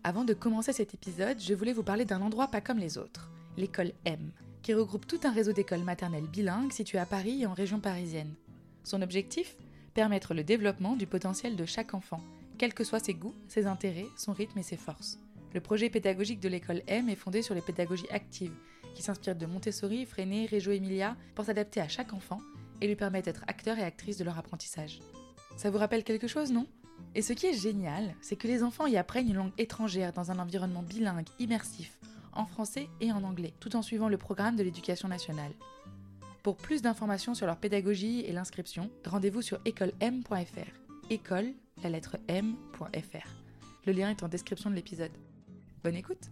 Avant de commencer cet épisode, je voulais vous parler d'un endroit pas comme les autres, l'école M, qui regroupe tout un réseau d'écoles maternelles bilingues situées à Paris et en région parisienne. Son objectif ? Permettre le développement du potentiel de chaque enfant, quels que soient ses goûts, ses intérêts, son rythme et ses forces. Le projet pédagogique de l'école M est fondé sur les pédagogies actives, qui s'inspirent de Montessori, Freinet, Reggio Emilia, pour s'adapter à chaque enfant et lui permettre d'être acteur et actrice de leur apprentissage. Ça vous rappelle quelque chose, non ? Et ce qui est génial, c'est que les enfants y apprennent une langue étrangère dans un environnement bilingue, immersif, en français et en anglais, tout en suivant le programme de l'éducation nationale. Pour plus d'informations sur leur pédagogie et l'inscription, rendez-vous sur écolem.fr. École, la lettre m.fr. Le lien est en description de l'épisode. Bonne écoute!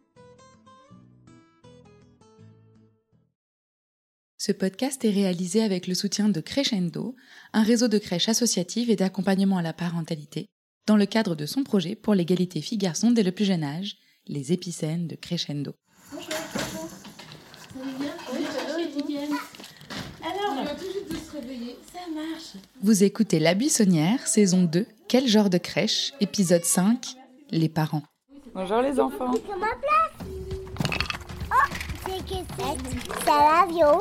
Ce podcast est réalisé avec le soutien de Crescendo, un réseau de crèches associatives et d'accompagnement à la parentalité, dans le cadre de son projet pour l'égalité filles-garçons dès le plus jeune âge, les épicènes de Crescendo. Bonjour. Vous allez bien ? Oui, alors, on vient tout juste de se réveiller. Ça marche. Vous écoutez La Buissonnière, saison 2, Quel genre de crèche, épisode 5, Les parents. Bonjour les enfants. C'est ma place. Oh, c'est que c'est l'avion.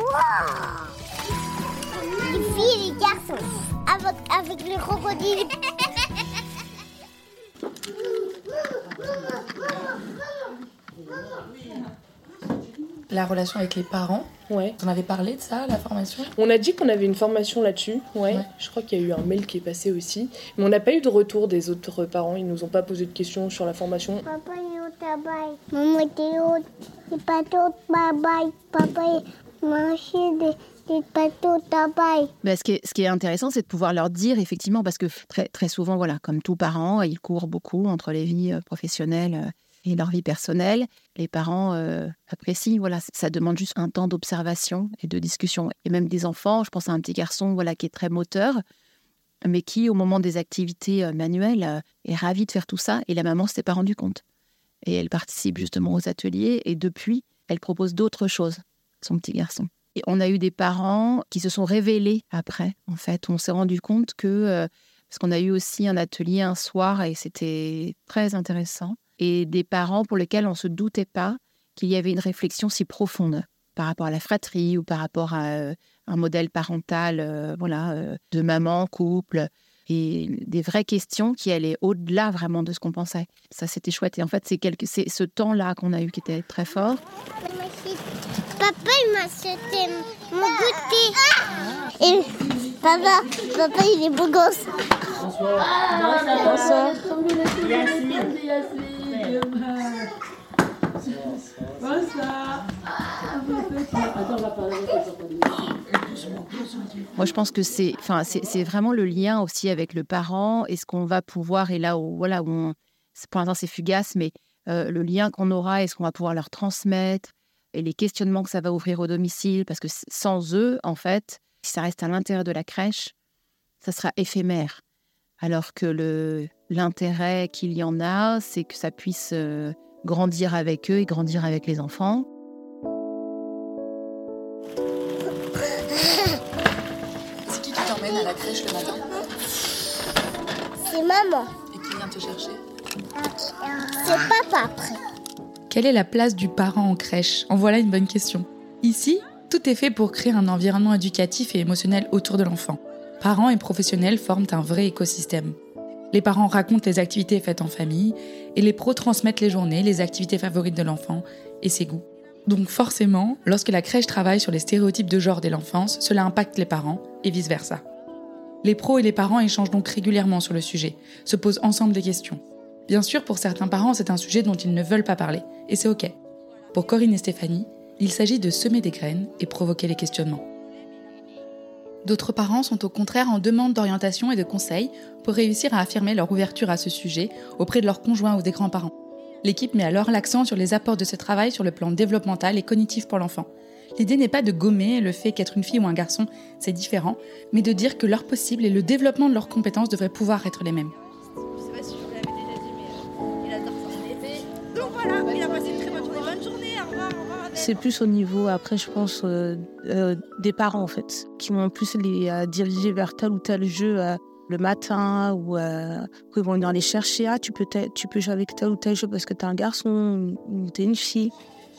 Les filles et les garçons. Avec le crocodile. La relation avec les parents, Ouais. on avait parlé de ça, la formation ? On a dit qu'on avait une formation là-dessus. Ouais. Je crois qu'il y a eu un mail qui est passé aussi. Mais on n'a pas eu de retour des autres parents. Ils nous ont pas posé de questions sur la formation. Papa est au travail. Maman est au bateau de travail. Papa est mangé des bateaux de travail. Ce qui est intéressant, c'est de pouvoir leur dire, effectivement, parce que très, très souvent, voilà, comme tout parent, ils courent beaucoup entre les vies professionnelles et leur vie personnelle. Les parents apprécient, voilà, ça demande juste un temps d'observation et de discussion. Et même des enfants, je pense à un petit garçon voilà, qui est très moteur, mais qui, au moment des activités manuelles, est ravi de faire tout ça. Et la maman ne s'était pas rendue compte. Et elle participe justement aux ateliers. Et depuis, elle propose d'autres choses, son petit garçon. Et on a eu des parents qui se sont révélés après, en fait. On s'est rendu compte que... parce qu'on a eu aussi un atelier un soir et c'était très intéressant. Et des parents pour lesquels on ne se doutait pas qu'il y avait une réflexion si profonde par rapport à la fratrie ou par rapport à un modèle parental de maman, couple, et des vraies questions qui allaient au-delà vraiment de ce qu'on pensait. Ça, c'était chouette. Et en fait, c'est ce temps-là qu'on a eu qui était très fort. Papa, il m'a acheté mon goûter. Et papa, il est beau gosse. Bonsoir. Moi, je pense que c'est vraiment le lien aussi avec le parent et ce qu'on va pouvoir, et là où, pour l'instant c'est fugace, mais le lien qu'on aura et ce qu'on va pouvoir leur transmettre et les questionnements que ça va ouvrir au domicile, parce que sans eux, en fait, si ça reste à l'intérieur de la crèche, ça sera éphémère. Alors que l'intérêt qu'il y en a, c'est que ça puisse grandir avec eux et grandir avec les enfants. C'est qui t'emmène à la crèche le matin ? C'est maman. Et qui vient te chercher ? C'est papa après. Quelle est la place du parent en crèche ? En voilà une bonne question. Ici, tout est fait pour créer un environnement éducatif et émotionnel autour de l'enfant. Parents et professionnels forment un vrai écosystème. Les parents racontent les activités faites en famille et les pros transmettent les journées, les activités favorites de l'enfant et ses goûts. Donc forcément, lorsque la crèche travaille sur les stéréotypes de genre dès l'enfance, cela impacte les parents et vice-versa. Les pros et les parents échangent donc régulièrement sur le sujet, se posent ensemble des questions. Bien sûr, pour certains parents, c'est un sujet dont ils ne veulent pas parler, et c'est ok. Pour Corinne et Stéphanie, il s'agit de semer des graines et provoquer les questionnements. D'autres parents sont au contraire en demande d'orientation et de conseils pour réussir à affirmer leur ouverture à ce sujet auprès de leurs conjoints ou des grands-parents. L'équipe met alors l'accent sur les apports de ce travail sur le plan développemental et cognitif pour l'enfant. L'idée n'est pas de gommer le fait qu'être une fille ou un garçon, c'est différent, mais de dire que leur possible et le développement de leurs compétences devraient pouvoir être les mêmes. Je sais pas si je vous l'avais déjà dit, mais il adore ça en été. Donc voilà, il a passé une très bonne journée. Bonne journée, au revoir. C'est plus au niveau, après, je pense, des parents, en fait, qui vont plus les diriger vers tel ou tel jeu le matin ou ils vont venir les chercher. Ah, tu peux jouer avec tel ou tel jeu parce que t'es un garçon ou t'es une fille.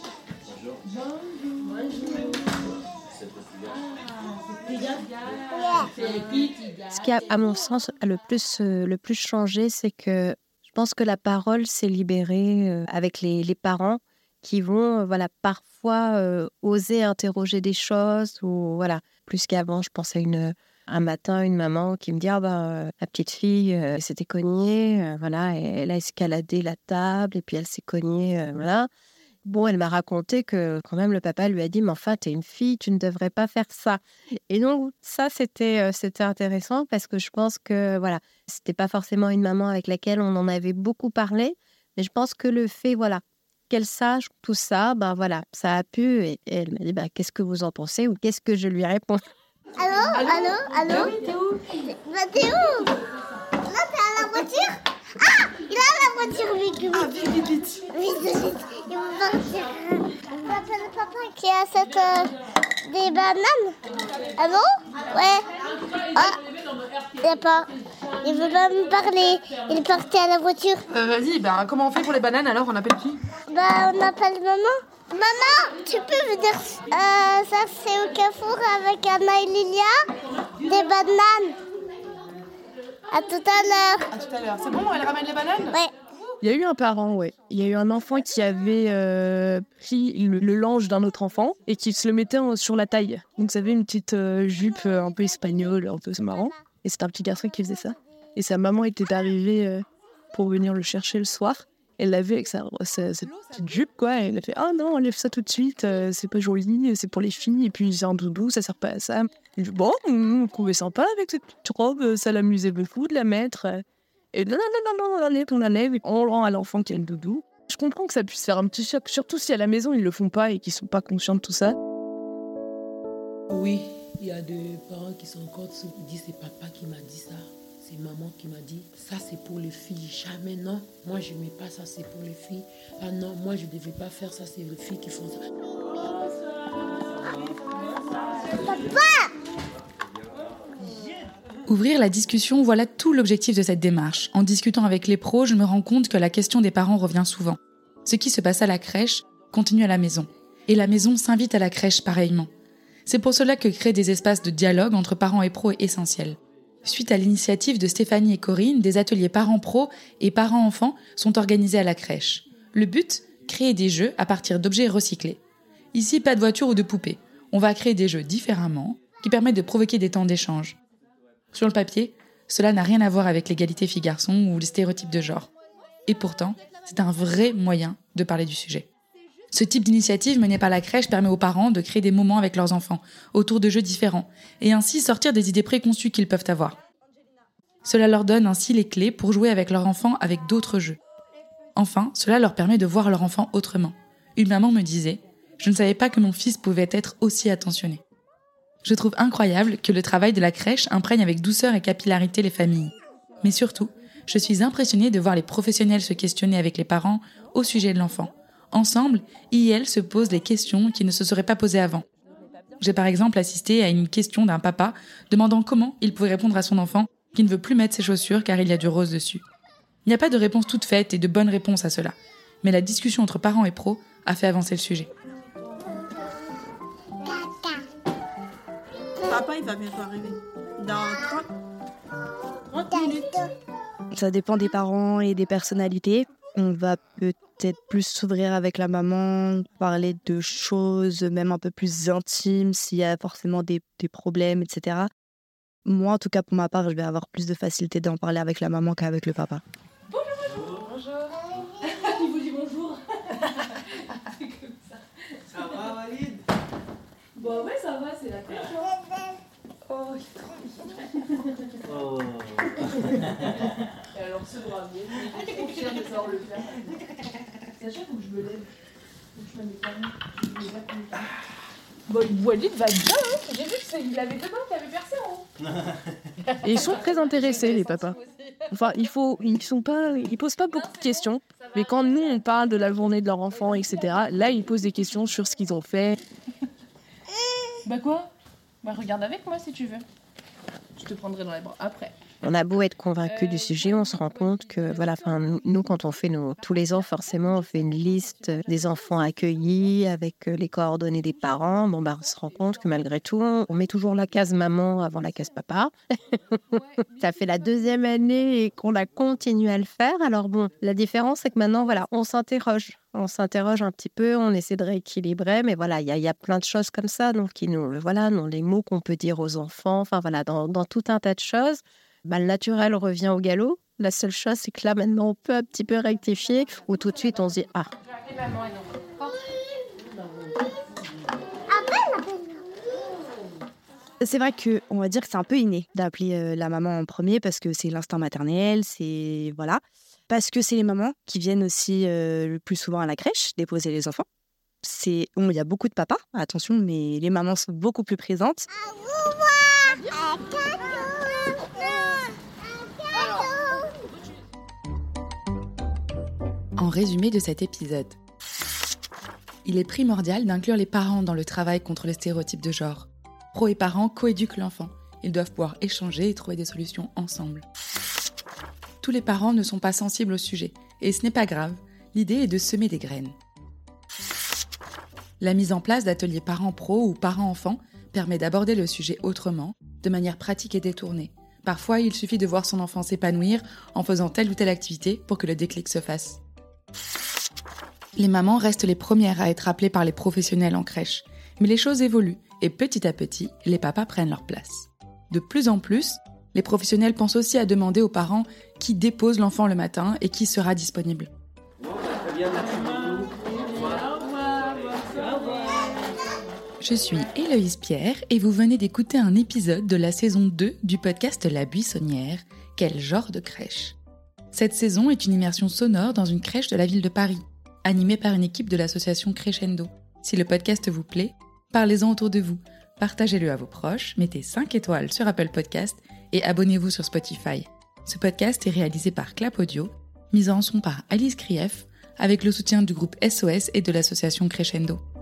Ce qui a, à mon sens, le plus changé, c'est que je pense que la parole s'est libérée avec les parents qui vont parfois oser interroger des choses. Ou, voilà. Plus qu'avant, je pensais un matin, une maman qui me dit la petite fille s'était cognée, et elle a escaladé la table et puis elle s'est cognée. Bon, elle m'a raconté que quand même le papa lui a dit « Mais enfin, t'es une fille, tu ne devrais pas faire ça ». Et donc, ça, c'était intéressant parce que je pense que, c'était pas forcément une maman avec laquelle on en avait beaucoup parlé. Mais je pense que le fait, qu'elle sache tout ça, ça a pu. Et elle m'a dit « Qu'est-ce que vous en pensez ?» ou « Qu'est-ce que je lui réponds ?» Allô T'es où? T'es où? Là, t'es à la voiture? Ah, il est à la voiture, vite. Vite. Il va partir. On appelle le papa qui achète des bananes. Allô? Ouais. Ah, il n'y a pas. Il veut pas me parler. Il est parti à la voiture. Vas-y, comment on fait pour les bananes alors? On appelle qui? On appelle maman. Maman, tu peux venir ça c'est au Carrefour avec Anna et Lilia. Des bananes. À tout à l'heure. C'est bon, elle ramène les bananes? Ouais. Il y a eu un parent, il y a eu un enfant qui avait pris le linge d'un autre enfant et qui se le mettait sur la taille. Donc ça avait une petite jupe un peu espagnole, un peu marrant. Et c'était un petit garçon qui faisait ça. Et sa maman était arrivée pour venir le chercher le soir. Elle l'a vu avec sa petite jupe, quoi. Et elle a fait « Ah non, enlève ça tout de suite, c'est pas joli, c'est pour les filles. Et puis c'est un doudou, ça sert pas à ça. » Il dit « Bon, on trouvait sympa avec cette petite robe, ça l'amusait beaucoup de la mettre. » Et non, on l'enlève, on le rend à l'enfant qui a le doudou. Je comprends que ça puisse faire un petit choc, surtout si à la maison ils le font pas et qu'ils sont pas conscients de tout ça. Oui, il y a des parents qui sont encore dessous. Ils disent c'est papa qui m'a dit ça. C'est maman qui m'a dit, ça c'est pour les filles. Jamais non. Moi je mets pas ça, c'est pour les filles. Ah non, moi je devais pas faire ça, c'est les filles qui font ça. Papa! Ouvrir la discussion, voilà tout l'objectif de cette démarche. En discutant avec les pros, je me rends compte que la question des parents revient souvent. Ce qui se passe à la crèche continue à la maison. Et la maison s'invite à la crèche pareillement. C'est pour cela que créer des espaces de dialogue entre parents et pros est essentiel. Suite à l'initiative de Stéphanie et Corinne, des ateliers parents-pro et parents-enfants sont organisés à la crèche. Le but, créer des jeux à partir d'objets recyclés. Ici, pas de voiture ou de poupée. On va créer des jeux différemment, qui permettent de provoquer des temps d'échange. Sur le papier, cela n'a rien à voir avec l'égalité filles-garçons ou les stéréotypes de genre. Et pourtant, c'est un vrai moyen de parler du sujet. Ce type d'initiative menée par la crèche permet aux parents de créer des moments avec leurs enfants, autour de jeux différents, et ainsi sortir des idées préconçues qu'ils peuvent avoir. Cela leur donne ainsi les clés pour jouer avec leur enfant avec d'autres jeux. Enfin, cela leur permet de voir leur enfant autrement. Une maman me disait « Je ne savais pas que mon fils pouvait être aussi attentionné ». Je trouve incroyable que le travail de la crèche imprègne avec douceur et capillarité les familles. Mais surtout, je suis impressionnée de voir les professionnels se questionner avec les parents au sujet de l'enfant. Ensemble, ils et elles se posent les questions qui ne se seraient pas posées avant. J'ai par exemple assisté à une question d'un papa demandant comment il pouvait répondre à son enfant qui ne veut plus mettre ses chaussures car il y a du rose dessus. Il n'y a pas de réponse toute faite et de bonne réponse à cela. Mais la discussion entre parents et pros a fait avancer le sujet. Papa, il va bientôt arriver. Dans 30 minutes. Ça dépend des parents et des personnalités. On va peut-être plus s'ouvrir avec la maman, parler de choses même un peu plus intimes s'il y a forcément des problèmes, etc. Moi, en tout cas, pour ma part, je vais avoir plus de facilité d'en parler avec la maman qu'avec le papa. Bonjour. Il vous dit bonjour. C'est comme ça. Ça va, Walid? Bon, ouais, ça va, c'est la crèche. Oh, il est trop mignon. Oh. Et alors, ce bramier, il est trop fier de savoir le faire. Sachez, faut que je me lève. Faut que je me lève. Bon, Walid va bien, hein. J'ai vu qu'il avait deux dents qui avaient percé en haut. Et ils sont très intéressés, les papas. Enfin, ils posent pas beaucoup de questions. Mais quand nous, on parle de la journée de leur enfant, etc., là, ils posent des questions sur ce qu'ils ont fait. Bah quoi? Bah regarde avec moi si tu veux. Je te prendrai dans les bras après. On a beau être convaincu du sujet, on se rend compte que, nous, quand on fait tous les ans, forcément, on fait une liste des enfants accueillis avec les coordonnées des parents. On se rend compte que malgré tout, on met toujours la case maman avant la case papa. Ça fait la 2e année et qu'on a continué à le faire. Alors la différence, c'est que maintenant, on s'interroge. On s'interroge un petit peu, on essaie de rééquilibrer, mais il y a plein de choses comme ça, donc dans les mots qu'on peut dire aux enfants, dans tout un tas de choses. Le naturel revient au galop. La seule chose, c'est que là, maintenant, on peut un petit peu rectifier, ou tout de suite, on se dit « Ah ». C'est vrai qu'on va dire que c'est un peu inné d'appeler la maman en premier parce que c'est l'instinct maternel, parce que c'est les mamans qui viennent aussi le plus souvent à la crèche déposer les enfants. Il y a beaucoup de papas, attention, mais les mamans sont beaucoup plus présentes. En résumé de cet épisode, il est primordial d'inclure les parents dans le travail contre les stéréotypes de genre. Pro et parents coéduquent l'enfant. Ils doivent pouvoir échanger et trouver des solutions ensemble. Tous les parents ne sont pas sensibles au sujet, et ce n'est pas grave, l'idée est de semer des graines. La mise en place d'ateliers parents-pro ou parents-enfants permet d'aborder le sujet autrement, de manière pratique et détournée. Parfois, il suffit de voir son enfant s'épanouir en faisant telle ou telle activité pour que le déclic se fasse. Les mamans restent les premières à être appelées par les professionnels en crèche, mais les choses évoluent et petit à petit, les papas prennent leur place. De plus en plus, les professionnels pensent aussi à demander aux parents qui dépose l'enfant le matin et qui sera disponible. Je suis Héloïse Pierre et vous venez d'écouter un épisode de la saison 2 du podcast La Buissonnière, Quel genre de crèche ? Cette saison est une immersion sonore dans une crèche de la ville de Paris, animée par une équipe de l'association Crescendo. Si le podcast vous plaît, parlez-en autour de vous, partagez-le à vos proches, mettez 5 étoiles sur Apple Podcast et abonnez-vous sur Spotify. Ce podcast est réalisé par Clap Audio, mis en son par Alice Krief, avec le soutien du groupe SOS et de l'association Crescendo.